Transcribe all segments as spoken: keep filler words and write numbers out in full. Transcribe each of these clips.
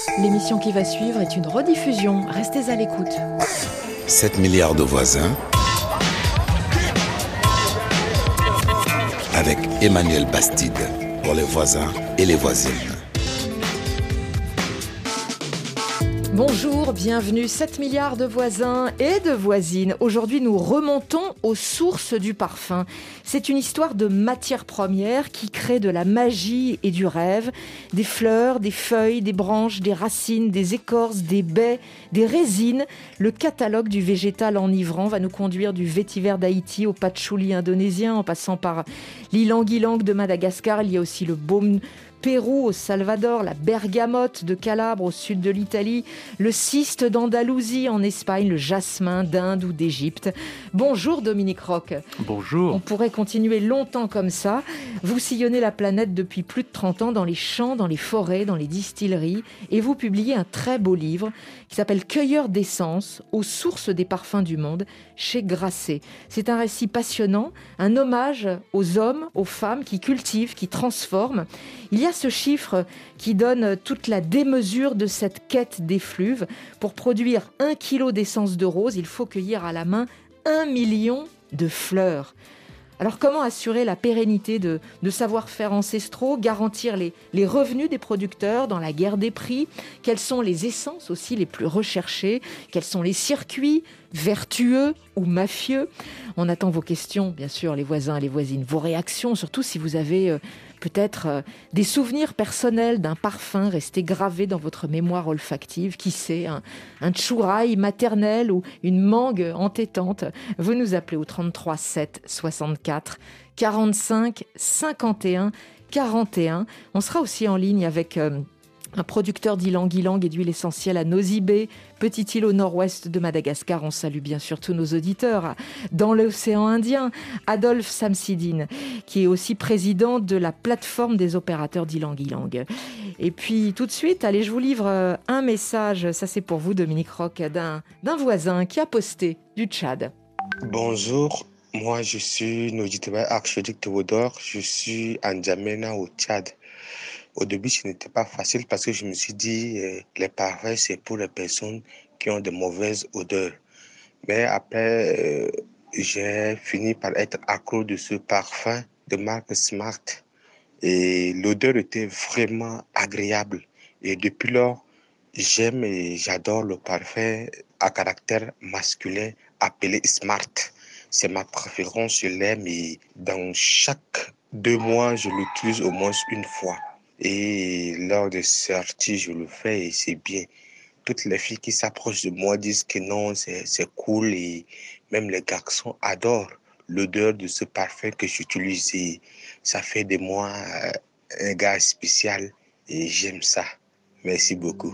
L'émission qui va suivre est une rediffusion. Restez à l'écoute. sept milliards de voisins avec Emmanuel Bastide pour les voisins et les voisines. Bonjour, bienvenue, sept milliards de voisins et de voisines. Aujourd'hui, nous remontons aux sources du parfum. C'est une histoire de matières premières qui crée de la magie et du rêve. Des fleurs, des feuilles, des branches, des racines, des écorces, des baies, des résines. Le catalogue du végétal enivrant va nous conduire du vétiver d'Haïti au patchouli indonésien, en passant par l'ylang-ylang de Madagascar. Il y a aussi le baume Pérou au Salvador, la bergamote de Calabre au sud de l'Italie, le cyste d'Andalousie en Espagne, le jasmin d'Inde ou d'Égypte. Bonjour Dominique Roch. Bonjour. On pourrait continuer longtemps comme ça. Vous sillonnez la planète depuis plus de trente ans dans les champs, dans les forêts, dans les distilleries et vous publiez un très beau livre qui s'appelle Cueilleur d'essence, aux sources des parfums du monde, chez Grasset. C'est un récit passionnant, un hommage aux hommes, aux femmes qui cultivent, qui transforment. Il y a ce chiffre qui donne toute la démesure de cette quête d'effluves. Pour produire un kilo d'essence de rose, il faut cueillir à la main un million de fleurs. Alors comment assurer la pérennité de, de savoir-faire ancestraux, garantir les, les revenus des producteurs dans la guerre des prix? Quelles sont les essences aussi les plus recherchées? Quels sont les circuits vertueux ou mafieux? On attend vos questions, bien sûr, les voisins, les voisines, vos réactions, surtout si vous avez euh, peut-être euh, des souvenirs personnels d'un parfum resté gravé dans votre mémoire olfactive. Qui sait, un, un tchouraï maternel ou une mangue entêtante. Vous nous appelez au trente-trois sept soixante-quatre quarante-cinq cinquante et un quarante et un. On sera aussi en ligne avec euh, un producteur d'ylang-ylang et d'huile essentielle à Nosy Be, petite île au nord-ouest de Madagascar. On salue bien sûr tous nos auditeurs. Dans l'océan Indien, Adolphe Samsidine, qui est aussi président de la plateforme des opérateurs d'ylang-ylang. Et puis tout de suite, allez, je vous livre un message, ça c'est pour vous Dominique Roch, d'un, d'un voisin qui a posté du Tchad. Bonjour, moi je suis Nodjiteba Archduc Théodore, je suis à N'Djamena au Tchad. Au début, ce n'était pas facile parce que je me suis dit euh, les parfums, c'est pour les personnes qui ont de mauvaises odeurs. Mais après, euh, j'ai fini par être accro de ce parfum de marque Smart. Et l'odeur était vraiment agréable. Et depuis lors, j'aime et j'adore le parfum à caractère masculin appelé Smart. C'est ma préférence, je l'aime et dans chaque deux mois, je l'utilise au moins une fois. Et lors de sorties, je le fais et c'est bien. Toutes les filles qui s'approchent de moi disent que non, c'est, c'est cool et même les garçons adorent l'odeur de ce parfum que j'utilise et ça fait de moi un gars spécial et j'aime ça. Merci beaucoup.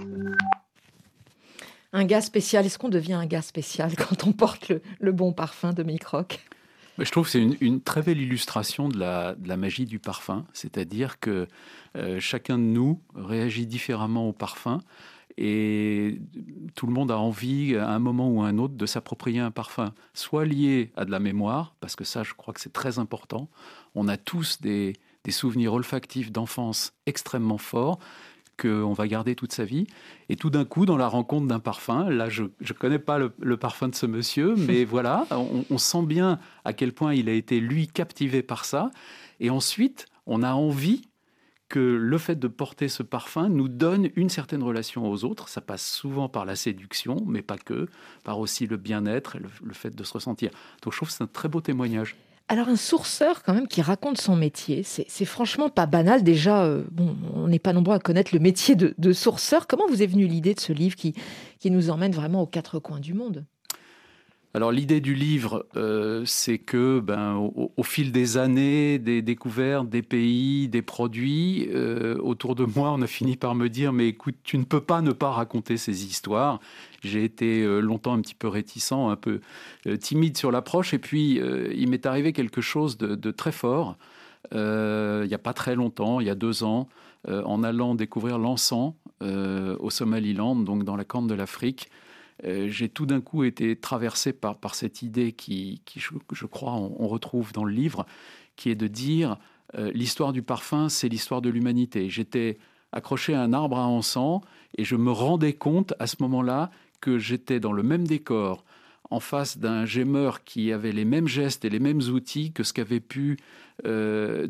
Un gars spécial, est-ce qu'on devient un gars spécial quand on porte le, le bon parfum de Dominique Roch? Je trouve que c'est une, une très belle illustration de la, de la magie du parfum, c'est-à-dire que euh, chacun de nous réagit différemment au parfum et tout le monde a envie à un moment ou à un autre de s'approprier un parfum, soit lié à de la mémoire, parce que ça je crois que c'est très important, on a tous des, des souvenirs olfactifs d'enfance extrêmement forts, qu'on va garder toute sa vie. Et tout d'un coup, dans la rencontre d'un parfum, là, je ne connais pas le, le parfum de ce monsieur, mais voilà, on, on sent bien à quel point il a été, lui, captivé par ça. Et ensuite, on a envie que le fait de porter ce parfum nous donne une certaine relation aux autres. Ça passe souvent par la séduction, mais pas que, par aussi le bien-être et le, le fait de se ressentir. Donc, je trouve que c'est un très beau témoignage. Alors un sourceur quand même qui raconte son métier, c'est, c'est franchement pas banal. Déjà, euh, bon, on n'est pas nombreux à connaître le métier de, de sourceur. Comment vous est venue l'idée de ce livre qui, qui nous emmène vraiment aux quatre coins du monde ? Alors l'idée du livre, euh, c'est que ben, au, au fil des années, des découvertes, des pays, des produits, euh, autour de moi, on a fini par me dire « mais écoute, tu ne peux pas ne pas raconter ces histoires ». J'ai été euh, longtemps un petit peu réticent, un peu euh, timide sur l'approche, et puis euh, il m'est arrivé quelque chose de, de très fort. Euh, il n'y a pas très longtemps, il y a deux ans, euh, en allant découvrir l'encens euh, au Somaliland, donc dans la Corne de l'Afrique. Euh, j'ai tout d'un coup été traversé par, par cette idée qui, qui je, je crois, on, on retrouve dans le livre, qui est de dire euh, l'histoire du parfum, c'est l'histoire de l'humanité. J'étais accroché à un arbre à encens, et je me rendais compte à ce moment-là que j'étais dans le même décor, en face d'un gémeur qui avait les mêmes gestes et les mêmes outils que ce qu'avait pu euh,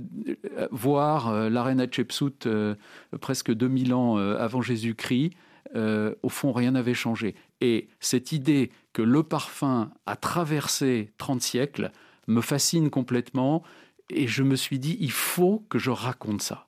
voir euh, la reine Hatshepsut euh, presque deux mille ans euh, avant Jésus-Christ. Euh, au fond, rien n'avait changé. Et cette idée que le parfum a traversé trente siècles me fascine complètement. Et je me suis dit, il faut que je raconte ça.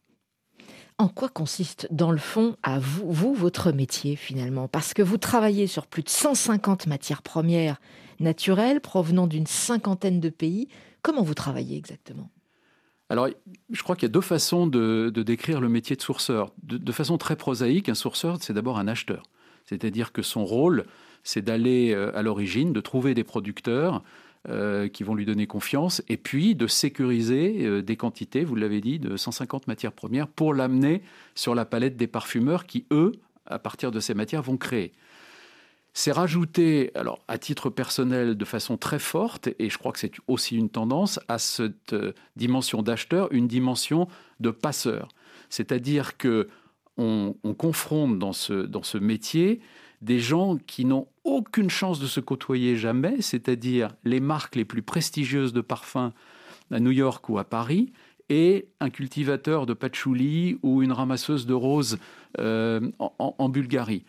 En quoi consiste, dans le fond, à vous, vous, votre métier, finalement? Parce que vous travaillez sur plus de cent cinquante matières premières naturelles provenant d'une cinquantaine de pays. Comment vous travaillez exactement? Alors, je crois qu'il y a deux façons de, de décrire le métier de sourceur. De, de façon très prosaïque, un sourceur, c'est d'abord un acheteur. C'est-à-dire que son rôle, c'est d'aller à l'origine, de trouver des producteurs euh, qui vont lui donner confiance, et puis de sécuriser euh, des quantités, vous l'avez dit, de cent cinquante matières premières pour l'amener sur la palette des parfumeurs qui, eux, à partir de ces matières, vont créer. C'est rajouté, alors à titre personnel, de façon très forte, et je crois que c'est aussi une tendance, à cette dimension d'acheteur, une dimension de passeur. C'est-à-dire que on, on confronte dans ce, dans ce métier des gens qui n'ont aucune chance de se côtoyer jamais, c'est-à-dire les marques les plus prestigieuses de parfums à New York ou à Paris, et un cultivateur de patchouli ou une ramasseuse de roses euh, en, en Bulgarie.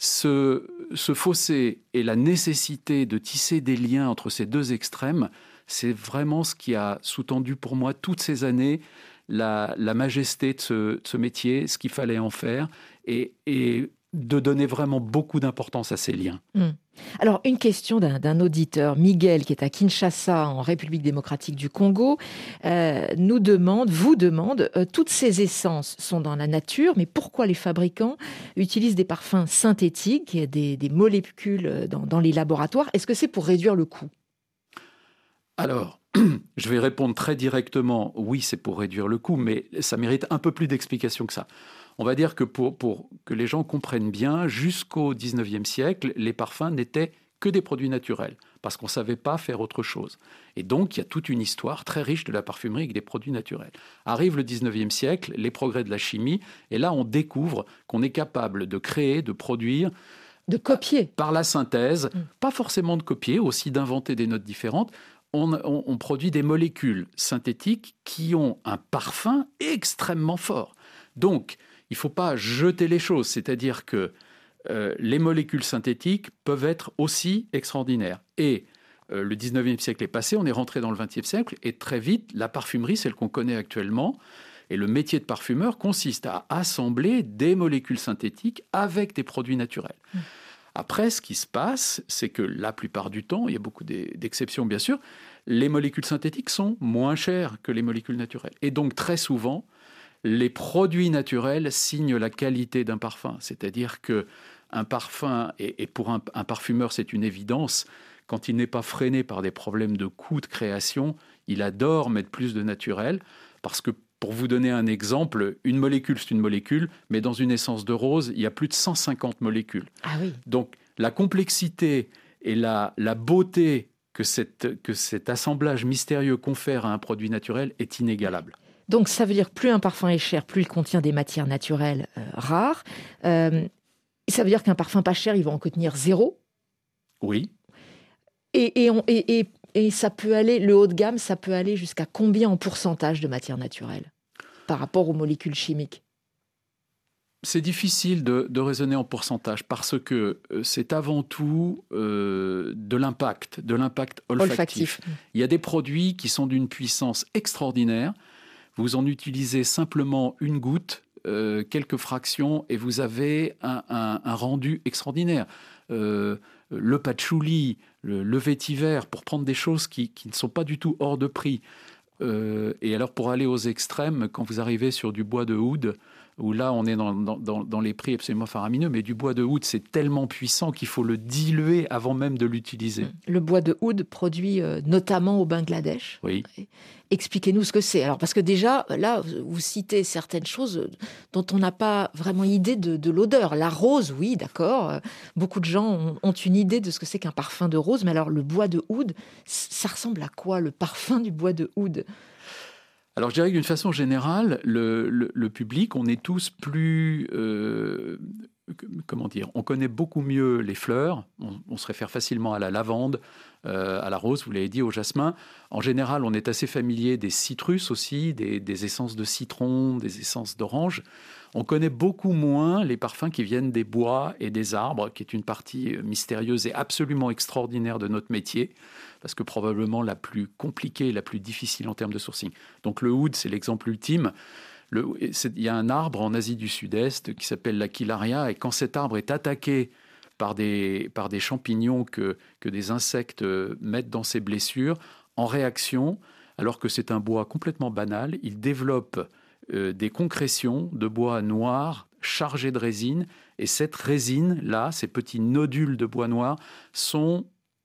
Ce, ce fossé et la nécessité de tisser des liens entre ces deux extrêmes, c'est vraiment ce qui a sous-tendu pour moi toutes ces années la, la majesté de ce, de ce métier, ce qu'il fallait en faire, et, et de donner vraiment beaucoup d'importance à ces liens. Mmh. Alors, une question d'un, d'un auditeur, Miguel, qui est à Kinshasa, en République démocratique du Congo, euh, nous demande, vous demande, euh, toutes ces essences sont dans la nature, mais pourquoi les fabricants utilisent des parfums synthétiques, des, des molécules dans, dans les laboratoires? Est-ce que c'est pour réduire le coût? Alors, je vais répondre très directement, oui, c'est pour réduire le coût, mais ça mérite un peu plus d'explication que ça. On va dire que pour, pour que les gens comprennent bien, jusqu'au dix-neuvième siècle, les parfums n'étaient que des produits naturels, parce qu'on ne savait pas faire autre chose. Et donc, il y a toute une histoire très riche de la parfumerie avec des produits naturels. Arrive le dix-neuvième siècle, les progrès de la chimie, et là, on découvre qu'on est capable de créer, de produire... De copier. Par la synthèse, mmh. pas forcément de copier, aussi d'inventer des notes différentes. On, on, on produit des molécules synthétiques qui ont un parfum extrêmement fort. Donc, il ne faut pas jeter les choses, c'est-à-dire que euh, les molécules synthétiques peuvent être aussi extraordinaires. Et euh, le dix-neuvième siècle est passé, on est rentré dans le vingtième siècle, et très vite, la parfumerie, celle qu'on connaît actuellement, et le métier de parfumeur consiste à assembler des molécules synthétiques avec des produits naturels. Mmh. Après, ce qui se passe, c'est que la plupart du temps, il y a beaucoup d'exceptions bien sûr, les molécules synthétiques sont moins chères que les molécules naturelles. Et donc, très souvent, les produits naturels signent la qualité d'un parfum. C'est-à-dire qu'un parfum, et pour un, un parfumeur, c'est une évidence, quand il n'est pas freiné par des problèmes de coût de création, il adore mettre plus de naturel, parce que, pour vous donner un exemple, une molécule, c'est une molécule, mais dans une essence de rose, il y a plus de cent cinquante molécules. Ah oui. Donc, la complexité et la, la beauté que, cette, que cet assemblage mystérieux confère à un produit naturel est inégalable. Donc, ça veut dire plus un parfum est cher, plus il contient des matières naturelles euh, rares. Euh, ça veut dire qu'un parfum pas cher, il va en contenir zéro. Oui. Et, et, on, et, et, et ça peut aller, le haut de gamme, ça peut aller jusqu'à combien en pourcentage de matières naturelles par rapport aux molécules chimiques? C'est difficile de, de raisonner en pourcentage parce que c'est avant tout euh, de l'impact, de l'impact olfactif. olfactif. Il y a des produits qui sont d'une puissance extraordinaire. Vous en utilisez simplement une goutte, euh, quelques fractions, et vous avez un, un, un rendu extraordinaire. Euh, le patchouli, le, le vétiver, pour prendre des choses qui, qui ne sont pas du tout hors de prix. Euh, et alors, pour aller aux extrêmes, quand vous arrivez sur du bois de oud, où là, on est dans, dans, dans les prix absolument faramineux, mais du bois de oud, c'est tellement puissant qu'il faut le diluer avant même de l'utiliser. Le bois de oud produit euh, notamment au Bangladesh. Oui. Expliquez-nous ce que c'est. Alors, parce que déjà, là, vous citez certaines choses dont on n'a pas vraiment idée de, de l'odeur. La rose, oui, d'accord. Beaucoup de gens ont, ont une idée de ce que c'est qu'un parfum de rose. Mais alors, le bois de oud, ça ressemble à quoi, le parfum du bois de oud ? Alors je dirais que d'une façon générale, le, le, le public, on est tous plus... Euh, comment dire, on connaît beaucoup mieux les fleurs, on, on se réfère facilement à la lavande, euh, à la rose, vous l'avez dit, au jasmin. En général, on est assez familier des citrus aussi, des, des essences de citron, des essences d'orange. On connaît beaucoup moins les parfums qui viennent des bois et des arbres, qui est une partie mystérieuse et absolument extraordinaire de notre métier, parce que probablement la plus compliquée, la plus difficile en termes de sourcing. Donc le oud, c'est l'exemple ultime. Le, il y a un arbre en Asie du Sud-Est qui s'appelle l'Aquilaria, et quand cet arbre est attaqué par des, par des champignons que, que des insectes mettent dans ses blessures, en réaction, alors que c'est un bois complètement banal, il développe euh, des concrétions de bois noir chargées de résine, et cette résine-là, ces petits nodules de bois noir, sont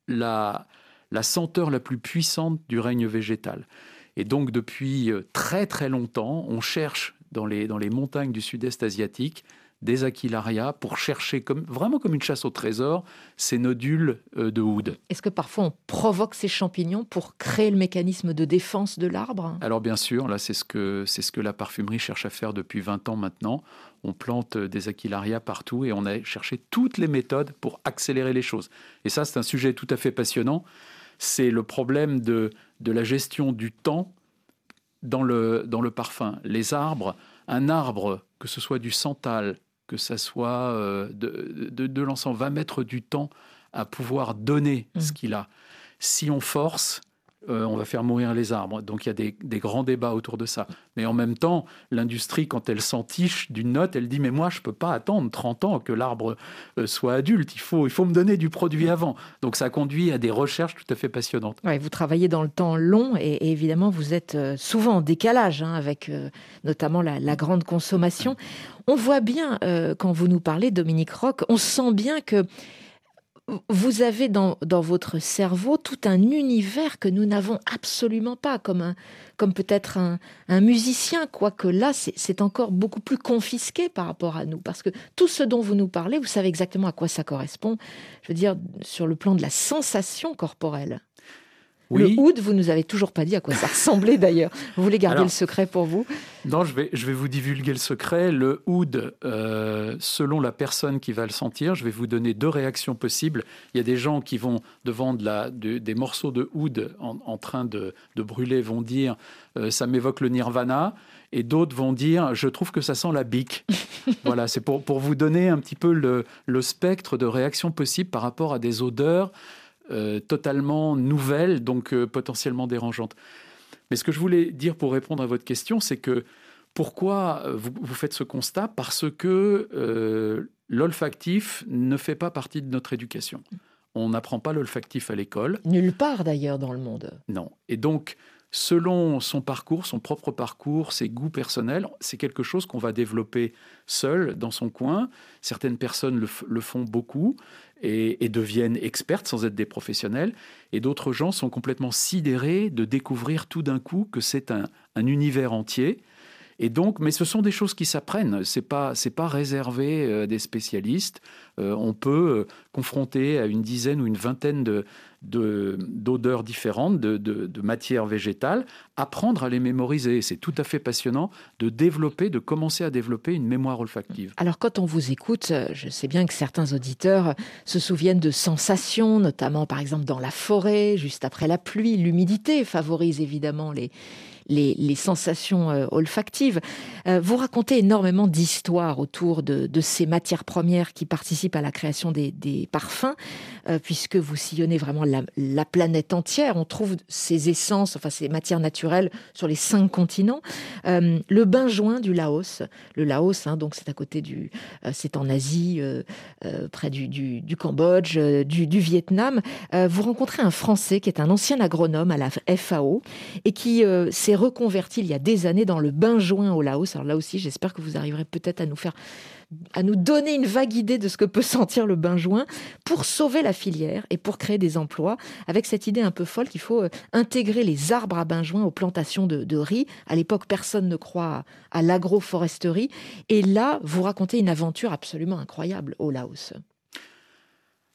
la, la senteur la plus puissante du règne végétal. Et donc, depuis très très longtemps, on cherche dans les, dans les montagnes du sud-est asiatique des aquilarias pour chercher, comme, vraiment comme une chasse au trésor, ces nodules de oud. Est-ce que parfois on provoque ces champignons pour créer le mécanisme de défense de l'arbre ? Alors bien sûr, là c'est ce que, c'est ce que la parfumerie cherche à faire depuis vingt ans maintenant. On plante des aquilarias partout et on a cherché toutes les méthodes pour accélérer les choses. Et ça, c'est un sujet tout à fait passionnant. C'est le problème de, de la gestion du temps dans le, dans le parfum. Les arbres, un arbre, que ce soit du santal, que ce soit euh, de, de, de l'encens, va mettre du temps à pouvoir donner mmh. ce qu'il a. Si on force, euh, on va faire mourir les arbres. Donc il y a des, des grands débats autour de ça. Mais en même temps, l'industrie, quand elle s'entiche d'une note, elle dit « mais moi, je ne peux pas attendre trente ans que l'arbre euh, soit adulte. Il faut, il faut me donner du produit avant. » Donc ça conduit à des recherches tout à fait passionnantes. Ouais, vous travaillez dans le temps long et, et évidemment, vous êtes souvent en décalage hein, avec euh, notamment la, la grande consommation. On voit bien, euh, quand vous nous parlez, Dominique Roch, on sent bien que vous avez dans, dans votre cerveau tout un univers que nous n'avons absolument pas, comme, un, comme peut-être un, un musicien, quoique là, c'est, c'est encore beaucoup plus confisqué par rapport à nous. Parce que tout ce dont vous nous parlez, vous savez exactement à quoi ça correspond, je veux dire, sur le plan de la sensation corporelle. Oui. Le oud, vous ne nous avez toujours pas dit à quoi ça ressemblait d'ailleurs. Vous voulez garder Alors, le secret pour vous ? Non, je vais, je vais vous divulguer le secret. Le oud, euh, selon la personne qui va le sentir, je vais vous donner deux réactions possibles. Il y a des gens qui vont, devant de la, de, des morceaux de oud en, en train de, de brûler, vont dire euh, « ça m'évoque le nirvana ». Et d'autres vont dire « je trouve que ça sent la bique ». Voilà, c'est pour, pour vous donner un petit peu le, le spectre de réactions possibles par rapport à des odeurs Euh, totalement nouvelles, donc euh, potentiellement dérangeantes. Mais ce que je voulais dire pour répondre à votre question, c'est que pourquoi vous, vous faites ce constat ? Parce que euh, l'olfactif ne fait pas partie de notre éducation. On n'apprend pas l'olfactif à l'école. Nulle part d'ailleurs dans le monde. Non. Et donc, selon son parcours, son propre parcours, ses goûts personnels, c'est quelque chose qu'on va développer seul dans son coin. Certaines personnes le, f- le font beaucoup et, et deviennent expertes sans être des professionnels. Et d'autres gens sont complètement sidérés de découvrir tout d'un coup que c'est un, un univers entier. Et donc, mais ce sont des choses qui s'apprennent. C'est pas, c'est pas réservé à des spécialistes. Euh, on peut euh, confronter à une dizaine ou une vingtaine de, de, d'odeurs différentes, de, de, de matières végétales, apprendre à les mémoriser. C'est tout à fait passionnant de développer, de commencer à développer une mémoire olfactive. Alors, quand on vous écoute, je sais bien que certains auditeurs se souviennent de sensations, notamment par exemple dans la forêt, juste après la pluie. L'humidité favorise évidemment les Les, les sensations euh, olfactives. Euh, vous racontez énormément d'histoires autour de, de ces matières premières qui participent à la création des, des parfums, euh, puisque vous sillonnez vraiment la, la planète entière. On trouve ces essences, enfin ces matières naturelles sur les cinq continents. Euh, le benjoin du Laos, le Laos, hein, donc c'est à côté du, euh, c'est en Asie, euh, euh, près du, du, du Cambodge, euh, du, du Vietnam. Euh, vous rencontrez un Français qui est un ancien agronome à la F A O et qui euh, s'est reconverti il y a des années dans le benjoin au Laos. Alors là aussi, j'espère que vous arriverez peut-être à nous faire, à nous donner une vague idée de ce que peut sentir le benjoin pour sauver la filière et pour créer des emplois, avec cette idée un peu folle qu'il faut intégrer les arbres à benjoin aux plantations de, de riz. À l'époque, personne ne croit à, à l'agroforesterie. Et là, vous racontez une aventure absolument incroyable au Laos.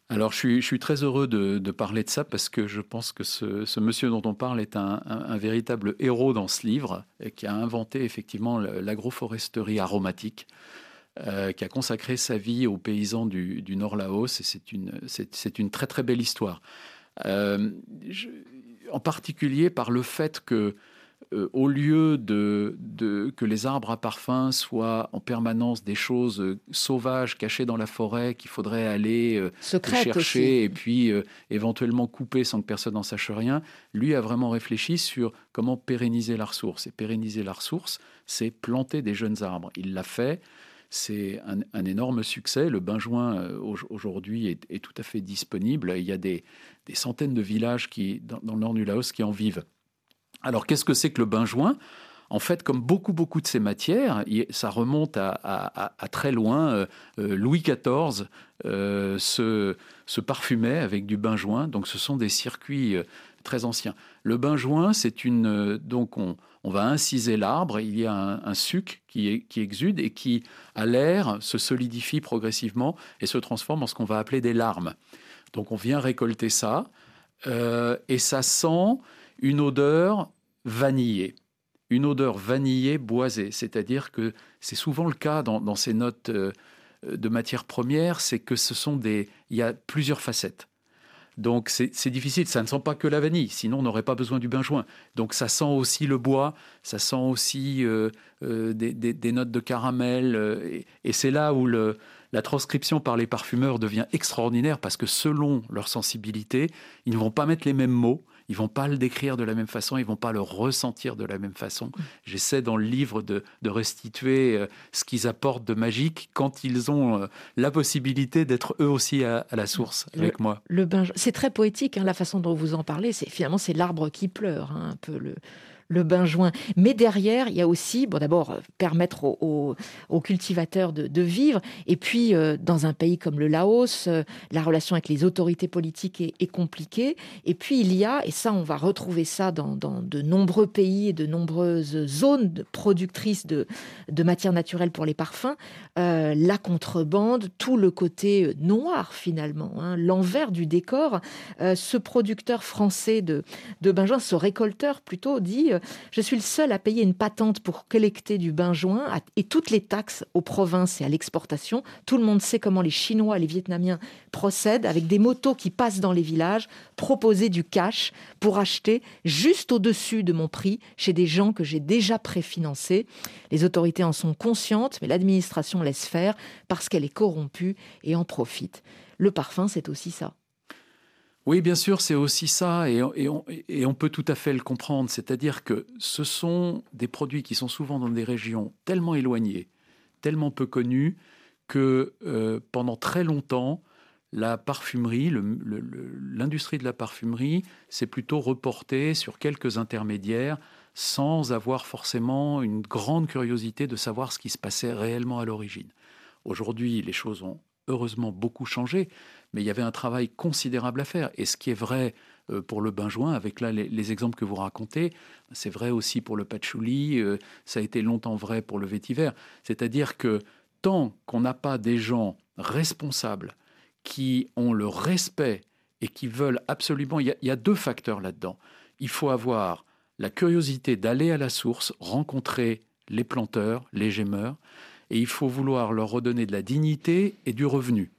Alors, je suis, je suis très heureux de, de parler de ça parce que je pense que ce, ce monsieur dont on parle est un, un, un véritable héros dans ce livre et qui a inventé effectivement l'agroforesterie aromatique, euh, qui a consacré sa vie aux paysans du, du Nord Laos et c'est une, c'est, c'est une très très belle histoire. Euh, je, en particulier par le fait que Euh, au lieu de, de, que les arbres à parfum soient en permanence des choses euh, sauvages cachées dans la forêt qu'il faudrait aller euh, chercher aussi. Et puis euh, éventuellement couper sans que personne n'en sache rien, lui a vraiment réfléchi sur comment pérenniser la ressource. Et pérenniser la ressource, c'est planter des jeunes arbres. Il l'a fait. C'est un, un énorme succès. Le benjoin, euh, aujourd'hui, est, est tout à fait disponible. Il y a des, des centaines de villages qui, dans, dans le nord du Laos qui en vivent. Alors, qu'est-ce que c'est que le benjoin ? En fait, comme beaucoup, beaucoup de ces matières, ça remonte à, à, à très loin. Euh, Louis quatorze euh, se, se parfumait avec du benjoin. Donc, ce sont des circuits euh, très anciens. Le benjoin, c'est une... Euh, donc, on, on va inciser l'arbre. Il y a un, un suc qui, est, qui exude et qui, à l'air, se solidifie progressivement et se transforme en ce qu'on va appeler des larmes. Donc, on vient récolter ça. Euh, et ça sent une odeur vanillée. Une odeur vanillée boisée, c'est-à-dire que c'est souvent le cas dans, dans ces notes euh, de matières premières, c'est que ce sont des, il y a plusieurs facettes. Donc c'est, c'est difficile, ça ne sent pas que la vanille, sinon on n'aurait pas besoin du benjoin. Donc ça sent aussi le bois, ça sent aussi euh, euh, des, des, des notes de caramel, euh, et, et c'est là où le, la transcription par les parfumeurs devient extraordinaire parce que selon leur sensibilité, ils ne vont pas mettre les mêmes mots. Ils ne vont pas le décrire de la même façon, ils ne vont pas le ressentir de la même façon. J'essaie dans le livre de, de restituer euh, ce qu'ils apportent de magique quand ils ont euh, la possibilité d'être eux aussi à, à la source le, avec moi. Le benjoin, c'est très poétique, hein, la façon dont vous en parlez. C'est, finalement, c'est l'arbre qui pleure, hein, un peu le... le benjoin. Mais derrière, il y a aussi, bon, d'abord, permettre aux, aux, aux cultivateurs de, de vivre. Et puis, euh, dans un pays comme le Laos, euh, la relation avec les autorités politiques est, est compliquée. Et puis, il y a, et ça, on va retrouver ça dans, dans de nombreux pays et de nombreuses zones de productrices de, de matières naturelles pour les parfums, euh, la contrebande, tout le côté noir, finalement, hein, l'envers du décor. Euh, ce producteur français de, de benjoin, ce récolteur plutôt, dit... Je suis le seul à payer une patente pour collecter du benjoin et toutes les taxes aux provinces et à l'exportation. Tout le monde sait comment les Chinois et les Vietnamiens procèdent avec des motos qui passent dans les villages, proposer du cash pour acheter juste au-dessus de mon prix chez des gens que j'ai déjà préfinancés. Les autorités en sont conscientes, mais l'administration laisse faire parce qu'elle est corrompue et en profite. Le parfum, c'est aussi ça. Oui, bien sûr, c'est aussi ça, et on, et, on, et on peut tout à fait le comprendre. C'est-à-dire que ce sont des produits qui sont souvent dans des régions tellement éloignées, tellement peu connues, que euh, pendant très longtemps, la parfumerie, le, le, le, l'industrie de la parfumerie s'est plutôt reportée sur quelques intermédiaires, sans avoir forcément une grande curiosité de savoir ce qui se passait réellement à l'origine. Aujourd'hui, les choses ont heureusement beaucoup changé, mais il y avait un travail considérable à faire. Et ce qui est vrai pour le benjoin, avec là les, les exemples que vous racontez, c'est vrai aussi pour le patchouli, euh, ça a été longtemps vrai pour le vétiver. C'est-à-dire que tant qu'on n'a pas des gens responsables qui ont le respect et qui veulent absolument... Il y a, il y a deux facteurs là-dedans. Il faut avoir la curiosité d'aller à la source, rencontrer les planteurs, les gémeurs, et il faut vouloir leur redonner de la dignité et du revenu.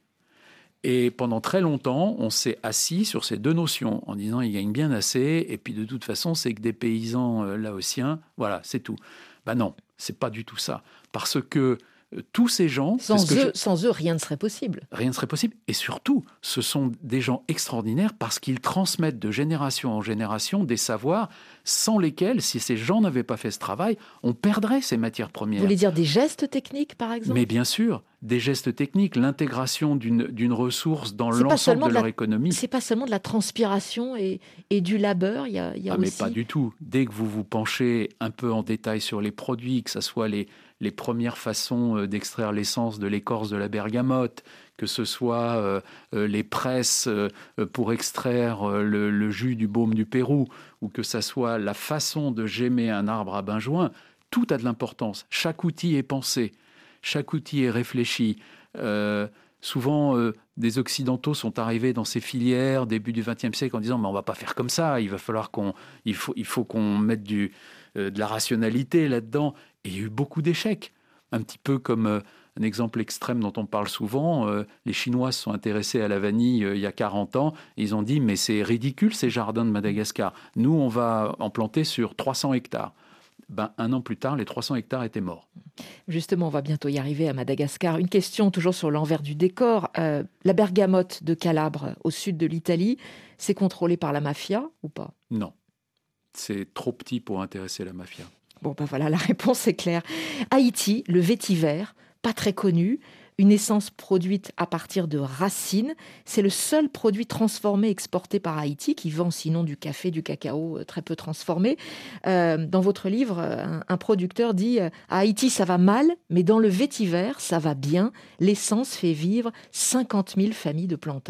Et pendant très longtemps, on s'est assis sur ces deux notions en disant ils gagnent bien assez, et puis de toute façon, c'est que des paysans euh, laotiens, voilà, c'est tout. Ben non, c'est pas du tout ça. Parce que euh, tous ces gens... Sans, ce que eux, je... sans eux, rien ne serait possible. Rien ne serait possible. Et surtout, ce sont des gens extraordinaires parce qu'ils transmettent de génération en génération des savoirs sans lesquels, si ces gens n'avaient pas fait ce travail, on perdrait ces matières premières. Vous voulez dire des gestes techniques, par exemple ? Mais bien sûr, des gestes techniques, l'intégration d'une, d'une ressource dans c'est l'ensemble de, de leur la, économie. C'est pas seulement de la transpiration et, et du labeur, il y a, il y a ah, aussi... Mais pas du tout. Dès que vous vous penchez un peu en détail sur les produits, que ce soit les, les premières façons d'extraire l'essence de l'écorce de la bergamote, que ce soit euh, euh, les presses euh, pour extraire euh, le, le jus du baume du Pérou, ou que ce soit la façon de gémer un arbre à benjoin, tout a de l'importance. Chaque outil est pensé, chaque outil est réfléchi. Euh, souvent, euh, des Occidentaux sont arrivés dans ces filières début du vingtième siècle en disant mais on va pas faire comme ça, il va falloir qu'on, il faut, il faut qu'on mette du, euh, de la rationalité là-dedans. Et il y a eu beaucoup d'échecs, un petit peu comme euh, un exemple extrême dont on parle souvent. Euh, les Chinois se sont intéressés à la vanille euh, il y a quarante ans. Et ils ont dit mais c'est ridicule ces jardins de Madagascar. Nous on va en planter sur trois cents hectares. Ben, un an plus tard, les trois cents hectares étaient morts. Justement, on va bientôt y arriver à Madagascar. Une question toujours sur l'envers du décor. Euh, la bergamote de Calabre, au sud de l'Italie, c'est contrôlé par la mafia ou pas ? Non, c'est trop petit pour intéresser la mafia. Bon, ben voilà, la réponse est claire. Haïti, le vétiver, pas très connu, une essence produite à partir de racines. C'est le seul produit transformé exporté par Haïti qui vend sinon du café, du cacao très peu transformé. Euh, dans votre livre, un, un producteur dit « À Haïti, ça va mal, mais dans le vétiver, ça va bien. L'essence fait vivre cinquante mille familles de planteurs. »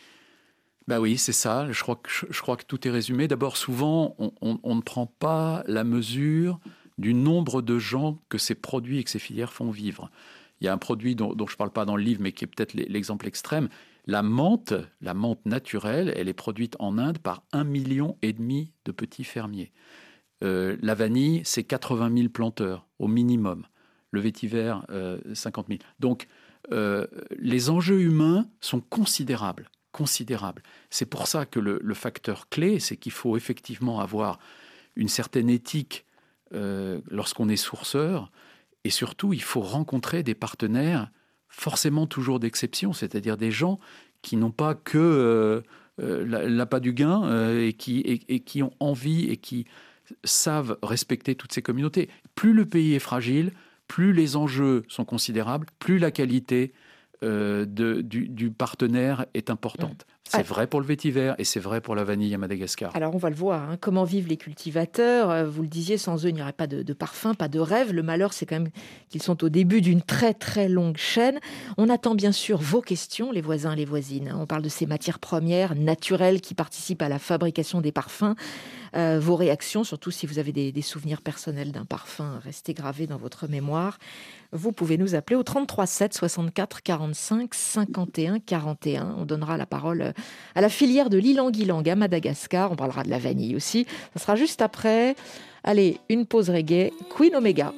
Ben oui, c'est ça. Je crois que, je, je crois que tout est résumé. D'abord, souvent, on, on, on ne prend pas la mesure du nombre de gens que ces produits et que ces filières font vivre. Il y a un produit dont, dont je ne parle pas dans le livre, mais qui est peut-être l'exemple extrême. La menthe, la menthe naturelle, elle est produite en Inde par un million et demi de petits fermiers. Euh, la vanille, c'est quatre-vingt mille planteurs au minimum. Le vétiver, euh, cinquante mille. Donc, euh, les enjeux humains sont considérables, considérables. C'est pour ça que le, le facteur clé, c'est qu'il faut effectivement avoir une certaine éthique euh, lorsqu'on est sourceur. Et surtout, il faut rencontrer des partenaires forcément toujours d'exception, c'est-à-dire des gens qui n'ont pas que euh, euh, l'appât du gain euh, et, qui, et, et qui ont envie et qui savent respecter toutes ces communautés. Plus le pays est fragile, plus les enjeux sont considérables, plus la qualité euh, de, du, du partenaire est importante. Mmh. C'est vrai pour le vétiver et c'est vrai pour la vanille à Madagascar. Alors on va le voir, hein, comment vivent les cultivateurs. Vous le disiez, sans eux, il n'y aurait pas de, de parfum, pas de rêve. Le malheur, c'est quand même qu'ils sont au début d'une très très longue chaîne. On attend bien sûr vos questions, les voisins et les voisines. On parle de ces matières premières naturelles qui participent à la fabrication des parfums. Euh, vos réactions, surtout si vous avez des, des souvenirs personnels d'un parfum resté gravé dans votre mémoire. Vous pouvez nous appeler au trente-trois sept soixante-quatre quarante-cinq cinquante et un quarante et un. On donnera la parole à la filière de l'ylang-ylang à Madagascar. On parlera de la vanille aussi. Ça sera juste après. Allez, une pause reggae. Queen Omega.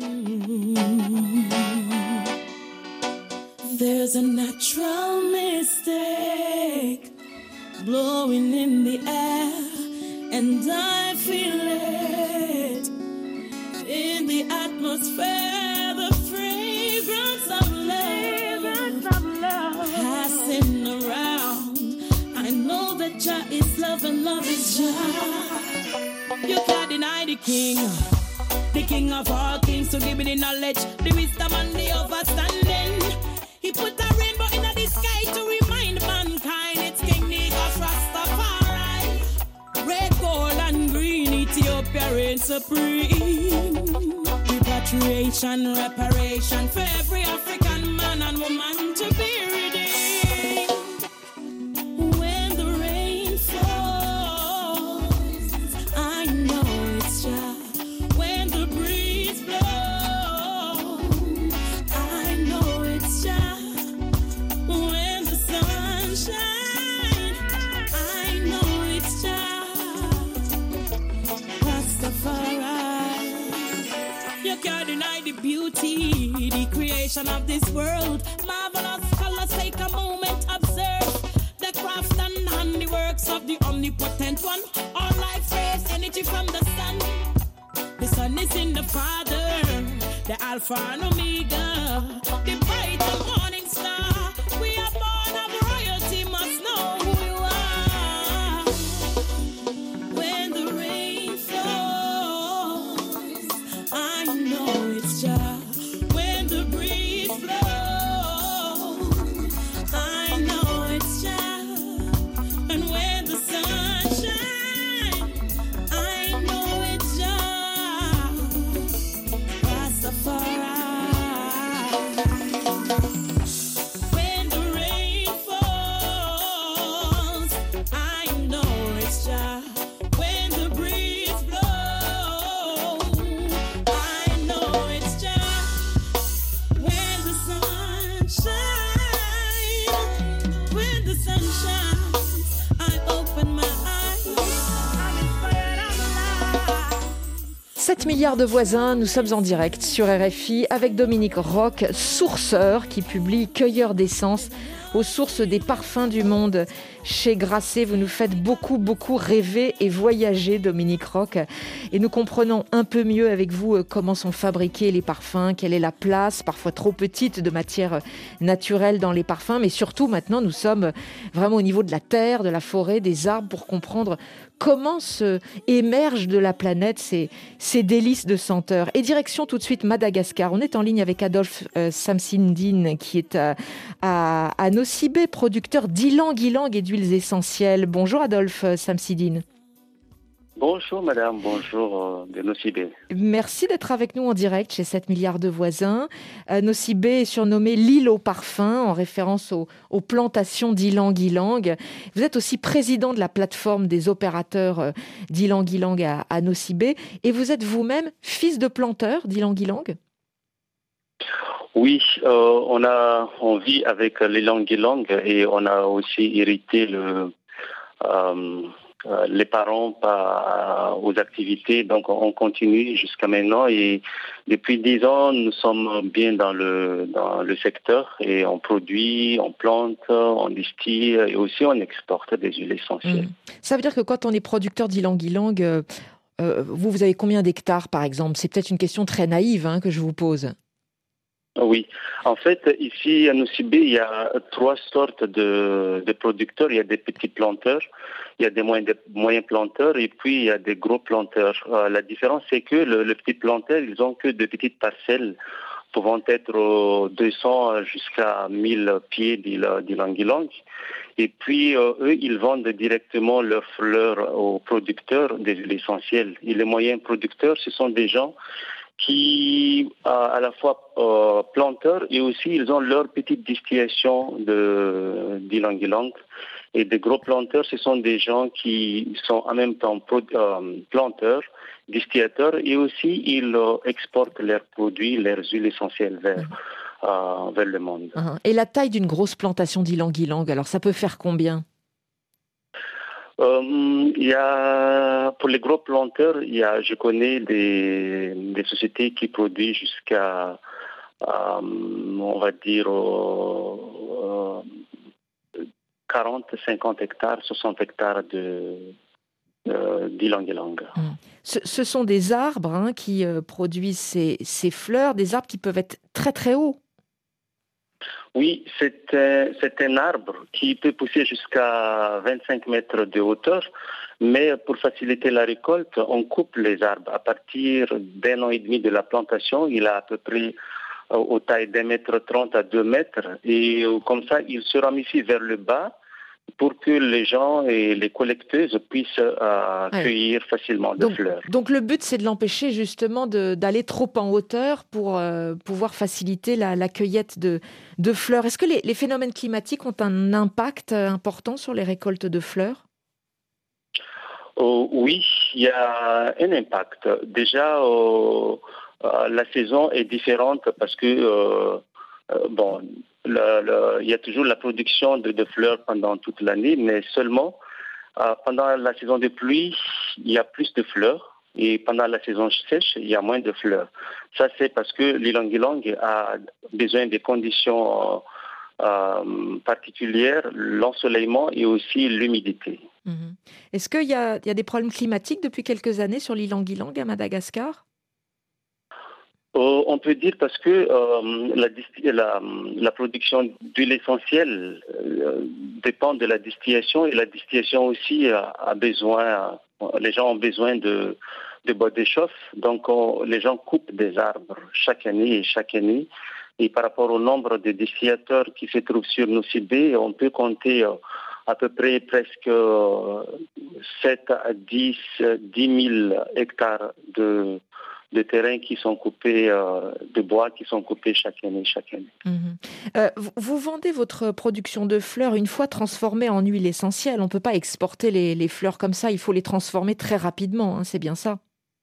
There's a natural mystic blowing in the air, and I feel it in the atmosphere, the fragrance of love, passing around. I know that Jah is love and love is Jah. You can't deny the King, the King of all kings, to give me the knowledge, the wisdom and the understanding. He put a rainbow in the sky to remind mankind it's King Negus Rastafari. Red, gold and green, Ethiopia reigns supreme. Repatriation, reparation for every African man and woman to be redeemed. When the rain falls, I know it's Jah. When the breeze blows, I know it's Jah. When the sun shines, I know it's Jah. Rastafari. You can't deny the beauty, the creation of this world. Marvelous colors, take a moment, observe the craft and handiworks of the omnipotent one. All life rays energy from the sun. The sun is in the Father, the Alpha and Omega, the bright and morning star. We are born of royalty, must know who you are. When the rain falls, I know it's Jah. When the breeze blows, I know it's Jah. And when the sun shines, I know it's Jah. Rastafari. sun shines, I open my eyes. I'm inspired, I'm alive. sept milliards de voisins, nous sommes en direct sur R F I avec Dominique Roch, sourceur qui publie Cueilleur d'essence aux sources des parfums du monde chez Grasset. Vous nous faites beaucoup, beaucoup rêver et voyager, Dominique Roch. Et nous comprenons un peu mieux avec vous comment sont fabriqués les parfums, quelle est la place, parfois trop petite, de matière naturelle dans les parfums. Mais surtout, maintenant, nous sommes vraiment au niveau de la terre, de la forêt, des arbres, pour comprendre comment se émergent de la planète ces, ces délices de senteurs. Et direction tout de suite Madagascar. On est en ligne avec Adolphe euh, Samsidine, qui est à, à, à Nosy-Be, producteur d'ylang-ylang et d'huiles essentielles. Bonjour Adolphe Samsidine. Bonjour madame, bonjour euh, de Nosy-Be. Merci d'être avec nous en direct chez sept milliards de voisins. Euh, Nosy-Be est surnommée l'île aux parfums en référence aux, aux plantations d'ylang-ylang. Vous êtes aussi président de la plateforme des opérateurs euh, d'ylang-ylang à, à Nosy-Be et vous êtes vous-même fils de planteur d'ylang-ylang. Oui, euh, on a on vit avec l'ylang-ylang et on a aussi hérité le euh, Euh, les parents pas aux activités, donc on continue jusqu'à maintenant et depuis dix ans nous sommes bien dans le dans le secteur et on produit, on plante, on distille et aussi on exporte des huiles essentielles. Mmh. Ça veut dire que quand on est producteur d'ylang-ylang, euh, euh, vous vous avez combien d'hectares par exemple? C'est peut-être une question très naïve hein, que je vous pose. Oui, en fait, ici à Nosy-Be, il y a trois sortes de, de producteurs. Il y a des petits planteurs, il y a des moyens, des moyens planteurs et puis il y a des gros planteurs. Euh, la différence, c'est que le, le petit planteur, ils ont que de petites parcelles pouvant être euh, deux cents jusqu'à mille pieds d'ylang-ylang. Et puis, euh, eux, ils vendent directement leurs fleurs aux producteurs des huiles essentielles. Et les moyens producteurs, ce sont des gens qui à la fois euh, planteurs et aussi ils ont leur petite distillation de d'ylang-ylang. Et des gros planteurs, ce sont des gens qui sont en même temps pro, euh, planteurs, distillateurs et aussi ils euh, exportent leurs produits, leurs huiles essentielles vers, mmh. euh, vers le monde. Mmh. Et la taille d'une grosse plantation d'ylang-ylang, alors ça peut faire combien ? Euh, il y a, pour les gros planteurs, il y a, je connais des, des sociétés qui produisent jusqu'à, euh, on va dire, euh, quarante, cinquante hectares, soixante hectares de, euh, d'ylang-ylang. Mmh. Ce, ce sont des arbres hein, qui euh, produisent ces, ces fleurs, des arbres qui peuvent être très très hauts. Oui, c'est un, c'est un arbre qui peut pousser jusqu'à vingt-cinq mètres de hauteur, mais pour faciliter la récolte, on coupe les arbres. À partir d'un an et demi de la plantation, il a à peu près euh, aux tailles d'un mètre trente à deux mètres, et euh, comme ça, il se ramifie vers le bas pour que les gens et les collecteuses puissent euh, ouais. cueillir facilement des fleurs. Donc le but, c'est de l'empêcher justement de, d'aller trop en hauteur pour euh, pouvoir faciliter la, la cueillette de, de fleurs. Est-ce que les, les phénomènes climatiques ont un impact important sur les récoltes de fleurs ? Oh, oui, il y a un impact. Déjà, euh, euh, la saison est différente parce que, euh, euh, bon... Le, le, il y a toujours la production de, de fleurs pendant toute l'année, mais seulement euh, pendant la saison de pluie, il y a plus de fleurs et pendant la saison sèche, il y a moins de fleurs. Ça, c'est parce que l'ylang-ylang a besoin des conditions euh, particulières, l'ensoleillement et aussi l'humidité. Mmh. Est-ce qu'il y a, il y a des problèmes climatiques depuis quelques années sur l'ylang-ylang à Madagascar ? Euh, on peut dire parce que euh, la, la, la production d'huile essentielle euh, dépend de la distillation et la distillation aussi a, a besoin, les gens ont besoin de, de bois de chauffe, donc on, les gens coupent des arbres chaque année et chaque année. Et par rapport au nombre de distillateurs qui se trouvent sur Nosy-Be, on peut compter euh, à peu près presque euh, sept à dix mille hectares de de terrains qui sont coupés, euh, de bois qui sont coupés chaque année, chaque année. Mmh. Euh, vous, vous vendez votre production de fleurs une fois transformée en huile essentielle. On ne peut pas exporter les, les fleurs comme ça, il faut les transformer très rapidement, hein, c'est bien ça ?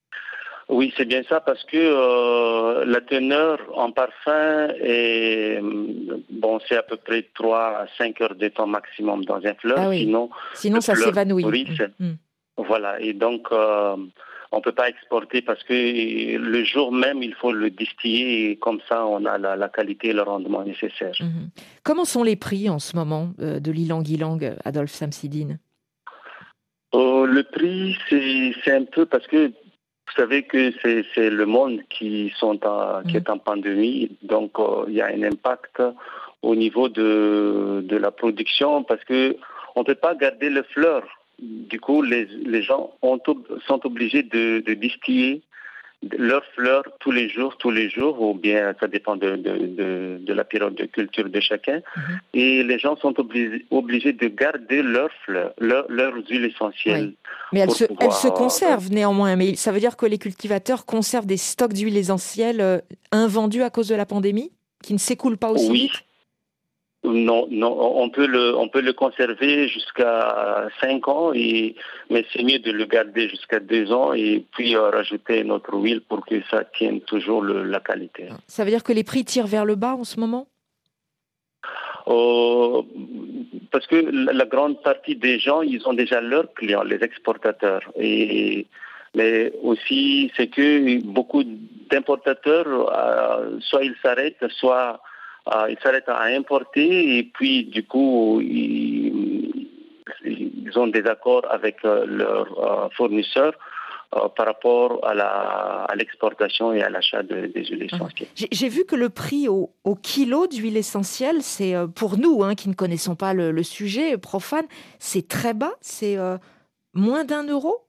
Oui, c'est bien ça, parce que euh, la teneur en parfum est, bon, c'est à peu près trois à cinq heures de temps maximum dans un fleur, Ah oui. sinon, Sinon, le ça fleur s'évanouit. pourrit. Mm, mm. Voilà, et donc euh, on ne peut pas exporter parce que le jour même, il faut le distiller et comme ça, on a la, la qualité et le rendement nécessaire. Mhm. Comment sont les prix en ce moment euh, de l'ylang-ylang, Adolphe Samsidine? Euh, le prix, c'est, c'est un peu parce que vous savez que c'est, c'est le monde qui, sont en, qui Mhm. est en pandémie, donc euh, il y a un impact au niveau de, de la production parce que on ne peut pas garder les fleurs. Du coup, les, les gens ont, sont obligés de, de distiller leurs fleurs tous les jours, tous les jours, ou bien ça dépend de, de, de, de la période de culture de chacun. Mhm. Et les gens sont obligés, obligés de garder leurs fleurs, leur, leurs huiles essentielles. Oui. Mais elles pour se, pouvoir, elles se conservent néanmoins. Mais ça veut dire que les cultivateurs conservent des stocks d'huiles essentielles euh, invendus à cause de la pandémie, qui ne s'écoulent pas aussi Oui. vite? Non, non, on peut le, on peut le conserver jusqu'à cinq ans, et, mais c'est mieux de le garder jusqu'à deux ans et puis euh, rajouter notre huile pour que ça tienne toujours le, la qualité. Ça veut dire que les prix tirent vers le bas en ce moment? Euh, parce que la, la grande partie des gens, ils ont déjà leurs clients, les exportateurs. Et, mais aussi, c'est que beaucoup d'importateurs, euh, soit ils s'arrêtent, soit euh, ils s'arrêtent à importer, et puis du coup, ils, ils ont des accords avec euh, leurs euh, fournisseurs euh, par rapport à, la, à l'exportation et à l'achat de, des huiles essentielles. J'ai, j'ai vu que le prix au, au kilo d'huile essentielle, c'est euh, pour nous hein, qui ne connaissons pas le, le sujet profane, c'est très bas, c'est euh, moins d'un euro?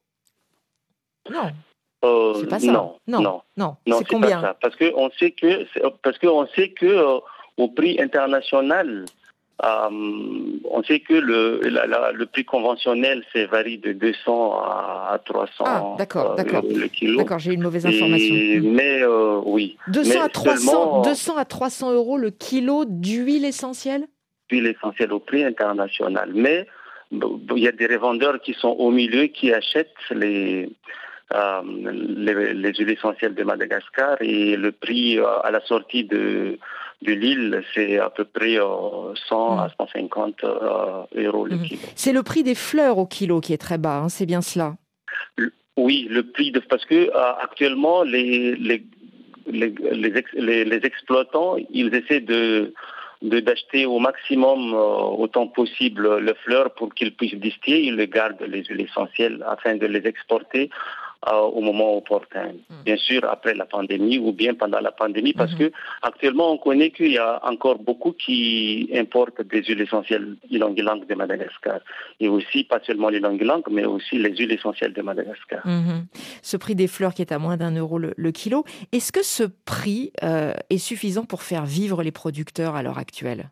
Non, Euh, c'est pas ça. Non, non, non, non. non, C'est c'est combien? pas ça. Parce que on sait que, parce que on sait que euh, au prix international, euh, on sait que le, la, la, le prix conventionnel, c'est varie de deux cents à trois cents Ah, d'accord, euh, d'accord. euros le kilo. D'accord, j'ai eu une mauvaise information. Et, Hmm. Mais euh, oui. deux cents, mais à trois cents, seulement, deux cents à trois cents euros le kilo d'huile essentielle? Huile essentielle au prix international. Mais il y a des revendeurs qui sont au milieu qui achètent les Euh, les, les huiles essentielles de Madagascar, et le prix euh, à la sortie de, de l'île, c'est à peu près euh, cent mmh. à cent cinquante euh, euros le mmh. kilo. C'est le prix des fleurs au kilo qui est très bas, hein, c'est bien cela? Le, oui, le prix de, parce que euh, actuellement les les les, les, ex, les les exploitants, ils essaient de De, d'acheter au maximum euh, autant possible les fleurs pour qu'ils puissent distiller. Ils les gardent, les huiles essentielles, afin de les exporter euh, au moment opportun. Mmh. Bien sûr, après la pandémie ou bien pendant la pandémie, parce mmh. que actuellement, on connaît qu'il y a encore beaucoup qui importent des huiles essentielles ylang-ylang de Madagascar. Et aussi, pas seulement l'ylang-ylang, mais aussi les huiles essentielles de Madagascar. Mmh. Ce prix des fleurs qui est à moins d'un euro le, le kilo, est-ce que ce prix euh, est suffisant pour faire vivre les producteurs à l'heure actuelle?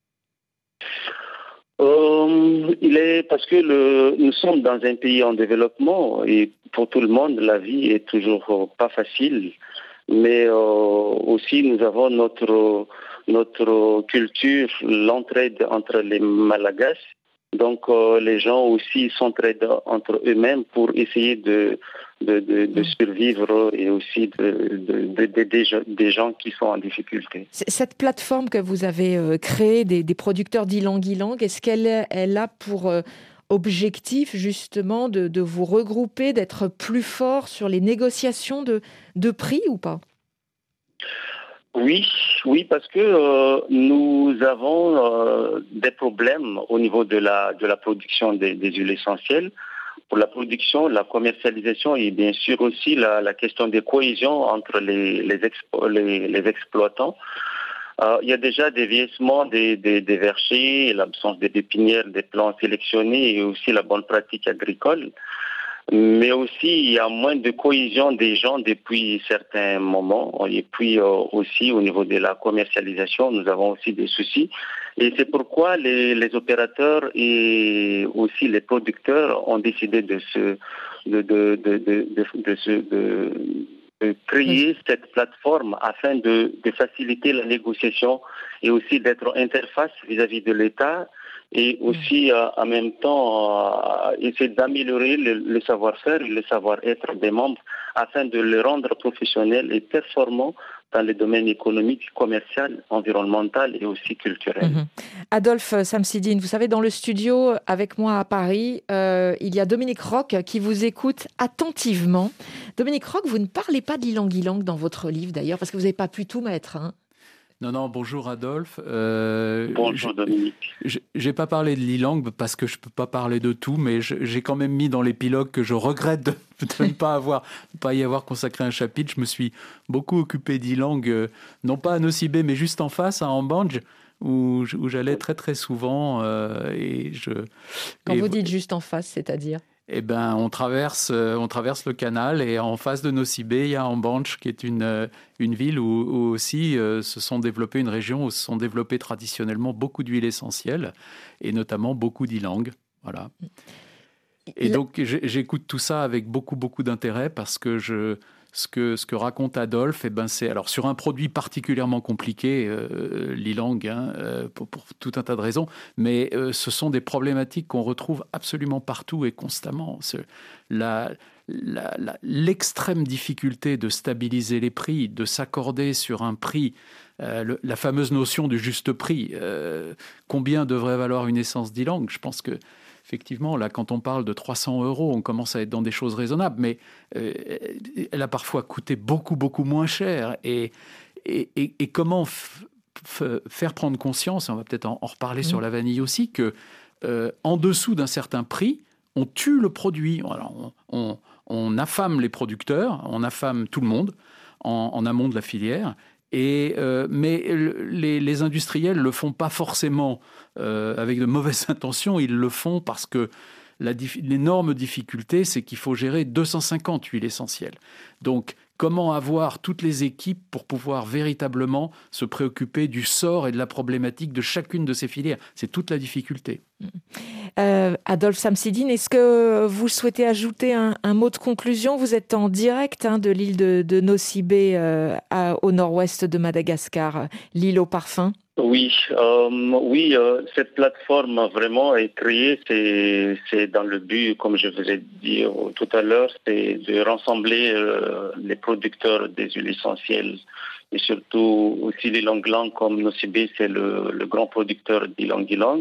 Euh, il est parce que le, nous sommes dans un pays en développement, et pour tout le monde, la vie est toujours pas facile. Mais euh, aussi, nous avons notre notre culture, l'entraide entre les Malagasy. Donc, euh, les gens aussi s'entraident entre eux-mêmes pour essayer de de, de, de survivre, et aussi de, de, de, de, de, des gens qui sont en difficulté. Cette plateforme que vous avez euh, créée des, des producteurs d'ylang-ylang, est-ce qu'elle elle a pour euh, objectif justement de, de vous regrouper, d'être plus fort sur les négociations de, de prix ou pas? Oui, oui, parce que euh, nous avons euh, des problèmes au niveau de la de la production des, des huiles essentielles. Pour la production, la commercialisation, et bien sûr aussi la, la question de cohésion entre les les, expo, les, les exploitants. Euh, il y a déjà des vieillissements des, des, des vergers, l'absence des pépinières, des plants sélectionnés, et aussi la bonne pratique agricole. Mais aussi, il y a moins de cohésion des gens depuis certains moments. Et puis euh, aussi, au niveau de la commercialisation, nous avons aussi des soucis. Et c'est pourquoi les, les opérateurs et aussi les producteurs ont décidé de se, de, de, de, de, de, de, se, de, de créer oui. cette plateforme afin de, de faciliter la négociation et aussi d'être interface vis-à-vis de l'État et aussi euh, en même temps euh, essayer d'améliorer le, le savoir-faire et le savoir-être des membres afin de les rendre professionnels et performants dans les domaines économiques, commercial, environnemental et aussi culturel. Mmh. Adolphe Samsidine, vous savez, dans le studio avec moi à Paris, euh, il y a Dominique Roch qui vous écoute attentivement. Dominique Roch, vous ne parlez pas de l'ilang-ilang dans votre livre d'ailleurs, parce que vous n'avez pas pu tout mettre, hein. Non, non, bonjour Adolphe. Euh, Bonjour Dominique. Je n'ai pas parlé de l'ilang parce que je ne peux pas parler de tout, mais j'ai quand même mis dans l'épilogue que je regrette de, de ne pas, avoir, pas y avoir consacré un chapitre. Je me suis beaucoup occupé d'ilang, euh, non pas à Nosy Be, mais juste en face, à Ambanj, où, où j'allais très très souvent. Euh, et je, Quand et, vous dites juste en face, c'est-à-dire ? Eh ben, on traverse, on traverse le canal et en face de Nosy Be, il y a Ambanj, qui est une, une ville où, où aussi euh, se sont développées, une région où se sont développées traditionnellement beaucoup d'huiles essentielles et notamment beaucoup d'ilang. Voilà. Et donc, j'écoute tout ça avec beaucoup, beaucoup d'intérêt parce que je... Ce que, ce que raconte Adolphe, eh ben c'est alors sur un produit particulièrement compliqué, euh, l'ilang, hein, euh, pour, pour tout un tas de raisons, mais euh, ce sont des problématiques qu'on retrouve absolument partout et constamment. Ce, la, la, la, l'extrême difficulté de stabiliser les prix, de s'accorder sur un prix, euh, le, la fameuse notion du juste prix. Euh, combien devrait valoir une essence d'ilang ? Je pense que effectivement, là, quand on parle de trois cents euros, on commence à être dans des choses raisonnables, mais euh, elle a parfois coûté beaucoup, beaucoup moins cher. Et, et, et, et comment f- f- faire prendre conscience, on va peut-être en, en reparler mmh. sur la vanille aussi, que euh, en dessous d'un certain prix, on tue le produit. Alors, on, on, on affame les producteurs, on affame tout le monde en, en amont de la filière. Et, euh, mais les, les industriels ne le font pas forcément euh, avec de mauvaises intentions, ils le font parce que la, l'énorme difficulté, c'est qu'il faut gérer deux cent cinquante huiles essentielles. Donc, comment avoir toutes les équipes pour pouvoir véritablement se préoccuper du sort et de la problématique de chacune de ces filières ? C'est toute la difficulté. Euh, Adolphe Samsidine, est-ce que vous souhaitez ajouter un, un mot de conclusion ? Vous êtes en direct hein, de l'île de, de Nosy Be euh, à, au nord-ouest de Madagascar, l'île au parfum. Oui, euh, oui, euh, cette plateforme vraiment est créée, c'est, c'est dans le but, comme je vous ai dit euh, tout à l'heure, c'est de rassembler euh, les producteurs des huiles essentielles et surtout aussi l'ilang-ilang, comme Nosy Be, c'est le, le grand producteur d'ilang-ilang.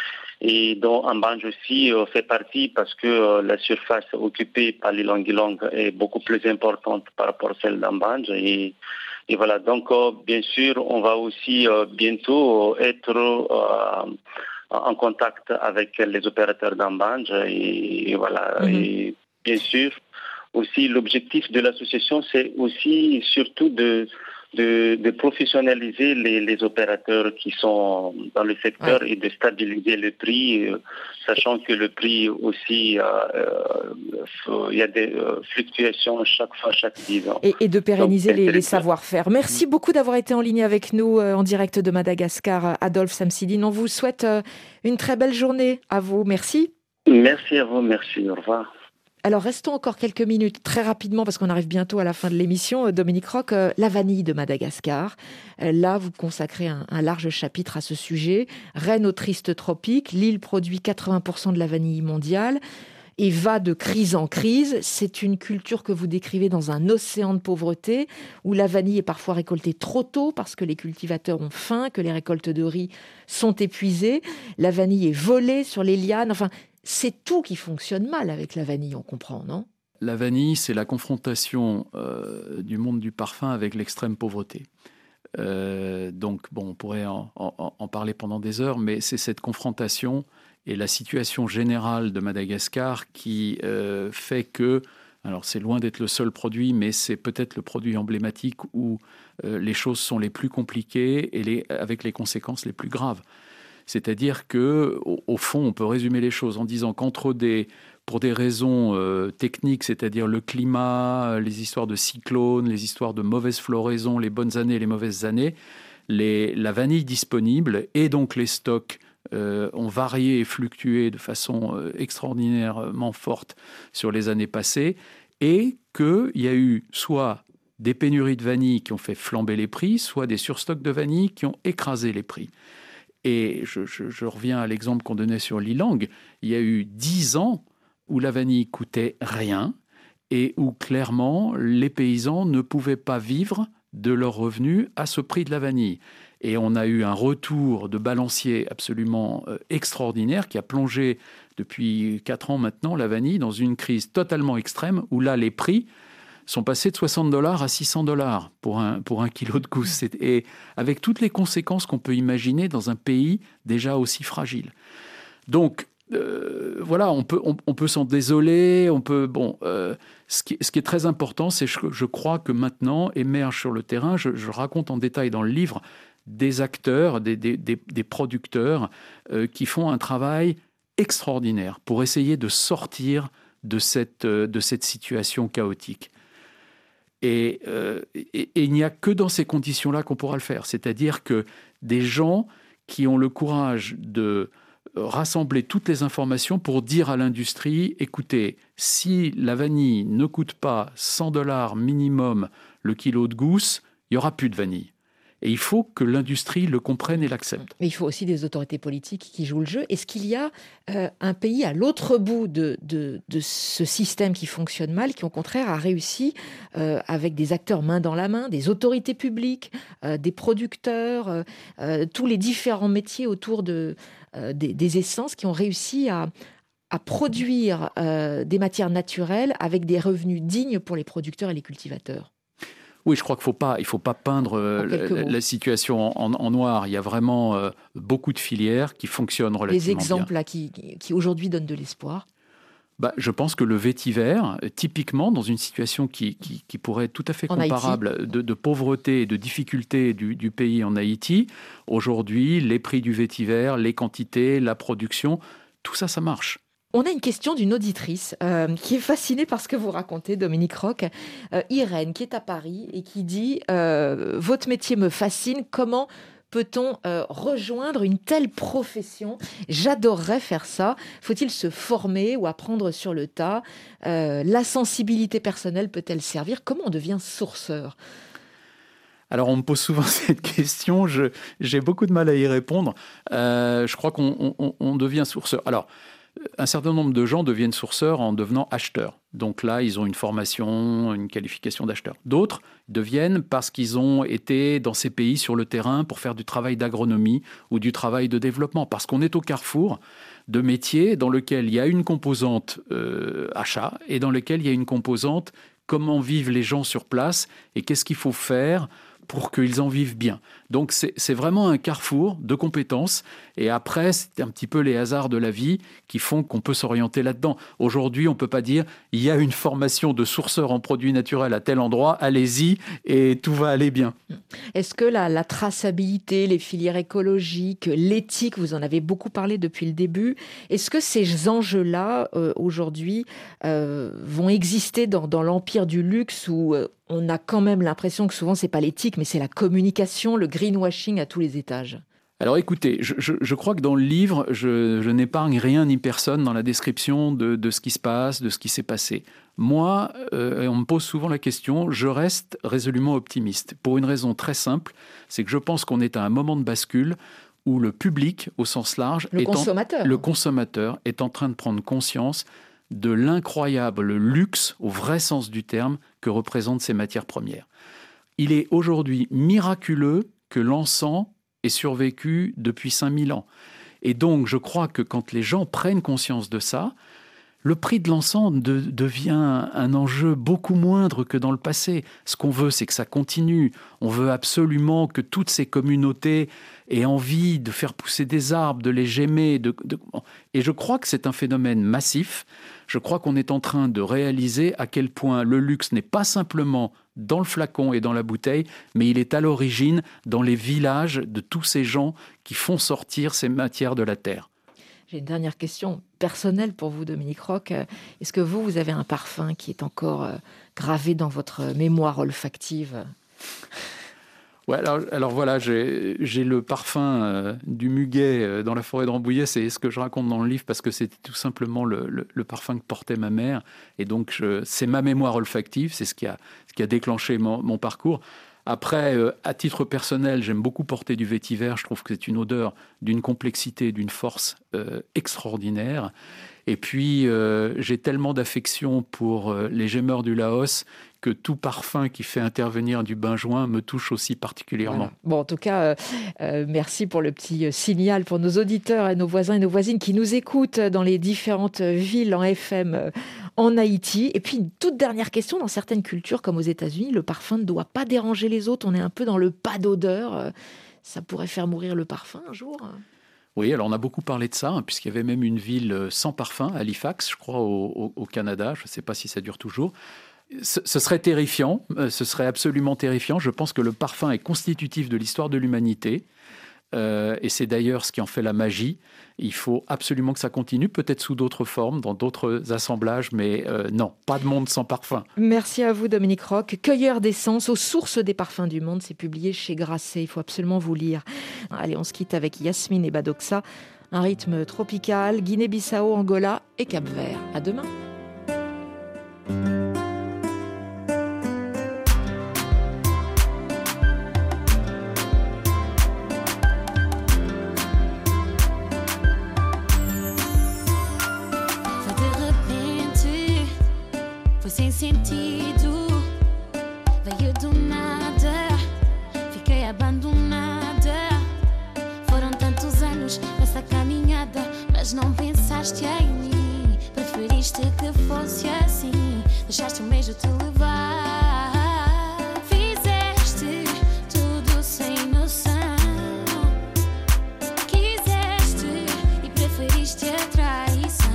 Et dont Ambanj aussi euh, fait partie parce que euh, la surface occupée par l'ilang-ilang est beaucoup plus importante par rapport à celle d'Ambanj. Et, et voilà, donc euh, bien sûr, on va aussi euh, bientôt être euh, en contact avec les opérateurs d'Ambanj. Et, et voilà, mm-hmm. et bien sûr, aussi l'objectif de l'association, c'est aussi surtout de... De, de professionnaliser les, les opérateurs qui sont dans le secteur ouais. et de stabiliser le prix, euh, sachant que le prix aussi, il euh, euh, y a des euh, fluctuations chaque fois, chaque dix ans. Et, et de pérenniser Donc, les, les savoir-faire. Merci mmh. beaucoup d'avoir été en ligne avec nous euh, en direct de Madagascar, Adolphe Samsidine. On vous souhaite euh, une très belle journée à vous. Merci. Merci à vous, merci. Au revoir. Alors, restons encore quelques minutes, très rapidement, parce qu'on arrive bientôt à la fin de l'émission. Dominique Roch, euh, la vanille de Madagascar. Euh, là, vous consacrez un, un large chapitre à ce sujet. Reine aux tristes tropiques, l'île produit quatre-vingts pour cent de la vanille mondiale et va de crise en crise. C'est une culture que vous décrivez dans un océan de pauvreté, où la vanille est parfois récoltée trop tôt parce que les cultivateurs ont faim, que les récoltes de riz sont épuisées. La vanille est volée sur les lianes. Enfin, c'est tout qui fonctionne mal avec la vanille, on comprend, non ? La vanille, c'est la confrontation euh, du monde du parfum avec l'extrême pauvreté. Euh, donc, bon, on pourrait en, en, en parler pendant des heures, mais c'est cette confrontation et la situation générale de Madagascar qui euh, fait que, alors c'est loin d'être le seul produit, mais c'est peut-être le produit emblématique où euh, les choses sont les plus compliquées et les, avec les conséquences les plus graves. C'est-à-dire que, au, au fond, on peut résumer les choses en disant qu'entre des, pour des raisons euh, techniques, c'est-à-dire le climat, les histoires de cyclones, les histoires de mauvaise floraison, les bonnes années et les mauvaises années, les, la vanille disponible et donc les stocks euh, ont varié et fluctué de façon euh, extraordinairement forte sur les années passées, et qu'il y a eu soit des pénuries de vanille qui ont fait flamber les prix, soit des surstocks de vanille qui ont écrasé les prix. Et je, je, je reviens à l'exemple qu'on donnait sur l'ylang. Il y a eu dix ans où la vanille coûtait rien et où clairement les paysans ne pouvaient pas vivre de leurs revenus à ce prix de la vanille. Et on a eu un retour de balancier absolument euh, extraordinaire qui a plongé depuis quatre ans maintenant la vanille dans une crise totalement extrême où là les prix sont passés de soixante dollars à six cents dollars pour un, pour un kilo de gousse. Et avec toutes les conséquences qu'on peut imaginer dans un pays déjà aussi fragile. Donc, euh, voilà, on peut, on, on peut s'en désoler. On peut, bon, euh, ce, qui, ce qui est très important, c'est que je crois que maintenant émerge sur le terrain, je, je raconte en détail dans le livre, des acteurs, des, des, des, des producteurs euh, qui font un travail extraordinaire pour essayer de sortir de cette, de cette situation chaotique. Et, euh, et, et il n'y a que dans ces conditions-là qu'on pourra le faire. C'est-à-dire que des gens qui ont le courage de rassembler toutes les informations pour dire à l'industrie, écoutez, si la vanille ne coûte pas cent dollars minimum le kilo de gousse, il n'y aura plus de vanille. Et il faut que l'industrie le comprenne et l'accepte. Mais il faut aussi des autorités politiques qui jouent le jeu. Est-ce qu'il y a euh, un pays à l'autre bout de, de, de ce système qui fonctionne mal, qui au contraire a réussi euh, avec des acteurs main dans la main, des autorités publiques, euh, des producteurs, euh, euh, tous les différents métiers autour de, euh, des, des essences qui ont réussi à, à produire euh, des matières naturelles avec des revenus dignes pour les producteurs et les cultivateurs? Oui, je crois qu'il ne faut pas, il faut pas peindre euh, la, la situation en, en noir. Il y a vraiment euh, beaucoup de filières qui fonctionnent relativement bien. Des exemples là, qui, qui aujourd'hui donnent de l'espoir? Bah, je pense que le vétiver, typiquement dans une situation qui, qui, qui pourrait être tout à fait comparable de, de pauvreté et de difficulté du, du pays en Haïti, aujourd'hui, les prix du vétiver, les quantités, la production, tout ça, ça marche. On a une question d'une auditrice euh, qui est fascinée par ce que vous racontez, Dominique Roch. Euh, Irène, qui est à Paris et qui dit euh, « Votre métier me fascine, comment peut-on euh, rejoindre une telle profession? J'adorerais faire ça. Faut-il se former ou apprendre sur le tas? euh, La sensibilité personnelle peut-elle servir? Comment on devient sourceur ?» Alors, on me pose souvent cette question. Je, j'ai beaucoup de mal à y répondre. Euh, je crois qu'on on, on devient sourceur. Alors, un certain nombre de gens deviennent sourceurs en devenant acheteurs. Donc là, ils ont une formation, une qualification d'acheteur. D'autres deviennent parce qu'ils ont été dans ces pays sur le terrain pour faire du travail d'agronomie ou du travail de développement. Parce qu'on est au carrefour de métiers dans lequel il y a une composante euh, achat et dans lequel il y a une composante comment vivent les gens sur place et qu'est-ce qu'il faut faire pour qu'ils en vivent bien. Donc c'est, c'est vraiment un carrefour de compétences. Et après, c'est un petit peu les hasards de la vie qui font qu'on peut s'orienter là-dedans. Aujourd'hui, on ne peut pas dire « il y a une formation de sourceur en produits naturels à tel endroit, allez-y et tout va aller bien ». Est-ce que la, la traçabilité, les filières écologiques, l'éthique, vous en avez beaucoup parlé depuis le début, est-ce que ces enjeux-là, euh, aujourd'hui, euh, vont exister dans, dans l'empire du luxe où euh, on a quand même l'impression que souvent, ce n'est pas l'éthique, mais c'est la communication, le greenwashing à tous les étages? Alors écoutez, je, je, je crois que dans le livre, je, je n'épargne rien ni personne dans la description de, de ce qui se passe, de ce qui s'est passé. Moi, euh, on me pose souvent la question, je reste résolument optimiste. Pour une raison très simple, c'est que je pense qu'on est à un moment de bascule où le public, au sens large, le, est consommateur. En, le consommateur est en train de prendre conscience de l'incroyable luxe, au vrai sens du terme, que représentent ces matières premières. Il est aujourd'hui miraculeux que l'encens ait survécu depuis cinq mille ans. Et donc, je crois que quand les gens prennent conscience de ça, le prix de l'encens de, devient un enjeu beaucoup moindre que dans le passé. Ce qu'on veut, c'est que ça continue. On veut absolument que toutes ces communautés aient envie de faire pousser des arbres, de les gémer. De, de... Et je crois que c'est un phénomène massif. Je crois qu'on est en train de réaliser à quel point le luxe n'est pas simplement dans le flacon et dans la bouteille, mais il est à l'origine dans les villages de tous ces gens qui font sortir ces matières de la terre. J'ai une dernière question personnelle pour vous, Dominique Roch. Est-ce que vous, vous avez un parfum qui est encore gravé dans votre mémoire olfactive? Ouais, alors, alors voilà, j'ai, j'ai le parfum euh, du muguet euh, dans la forêt de Rambouillet. C'est ce que je raconte dans le livre parce que c'était tout simplement le, le, le parfum que portait ma mère. Et donc, je, c'est ma mémoire olfactive, c'est ce qui a, ce qui a déclenché mon, mon parcours. Après, euh, à titre personnel, j'aime beaucoup porter du vétiver. Je trouve que c'est une odeur d'une complexité, d'une force euh, extraordinaire. Et puis, euh, j'ai tellement d'affection pour euh, les Gemeurs du Laos que tout parfum qui fait intervenir du benjoin me touche aussi particulièrement. Voilà. Bon, en tout cas, euh, euh, merci pour le petit signal pour nos auditeurs et nos voisins et nos voisines qui nous écoutent dans les différentes villes en F M euh, en Haïti. Et puis, une toute dernière question. Dans certaines cultures, comme aux États-Unis, le parfum ne doit pas déranger les autres. On est un peu dans le pas d'odeur. Euh, ça pourrait faire mourir le parfum un jour. Oui, alors on a beaucoup parlé de ça, hein, puisqu'il y avait même une ville sans parfum, Halifax, je crois, au, au, au Canada. Je ne sais pas si ça dure toujours. Ce, ce serait terrifiant, ce serait absolument terrifiant. Je pense que le parfum est constitutif de l'histoire de l'humanité. Euh, et c'est d'ailleurs ce qui en fait la magie. Il faut absolument que ça continue, peut-être sous d'autres formes, dans d'autres assemblages, mais euh, non, pas de monde sans parfum. Merci à vous, Dominique Roch. Cueilleur d'essence aux sources des parfums du monde, c'est publié chez Grasset. Il faut absolument vous lire. Allez, on se quitte avec Yasmine et Badoxa. Un rythme tropical, Guinée-Bissau, Angola et Cap-Vert. À demain. Sem sentido, veio do nada, fiquei abandonada. Foram tantos anos nessa caminhada, mas não pensaste em mim. Preferiste que fosse assim, deixaste um beijo te levar. Fizeste tudo sem noção, quiseste e preferiste a traição.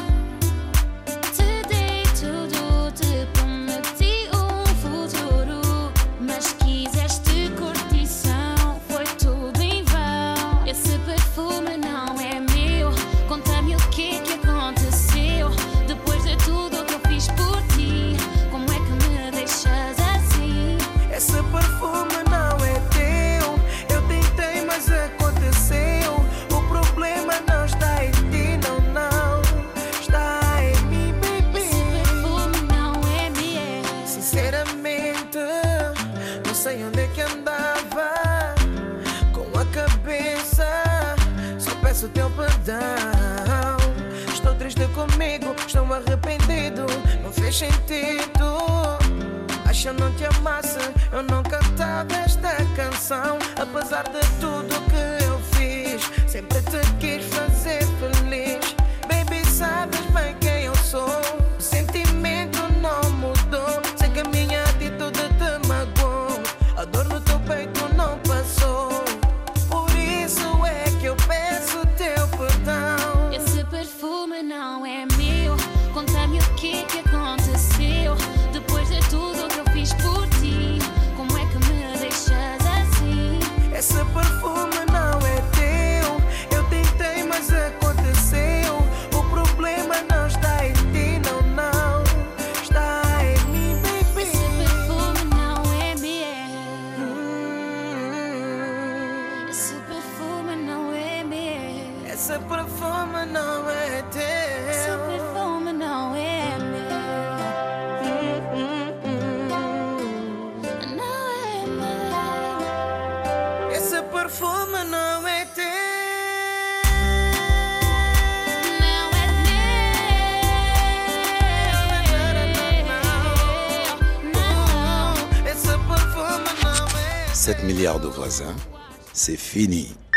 O teu perdão. Estou triste comigo, estou arrependido. Não fez sentido. Acho que eu não te amasse, eu não cantava esta canção. Apesar de tudo que eu fiz, sempre te quis fazer feliz. Baby, sabes bem quem eu sou. O sentimento não mudou. Sei que a minha atitude te magoou. A dor no teu peito não passou. Por isso é que eu peço teu perdão. Esse perfume não é meu. Conta-me o que que aconteceu. Depois de tudo que eu fiz por ti, como é que me deixas assim? Esse perfume não é teu. Eu tentei, mas aconteceu. O problema não está em ti, não, não. Está em mim, baby. Esse perfume não é meu. Hum. Esse perfume não é meu. Esse perfume não é teu. Esse perfume não é meu. Hum, hum, hum. Não é meu. Esse perfume não é teu. Não é meu. Não. Esse perfume não é. sept milliards de voisins, c'est fini.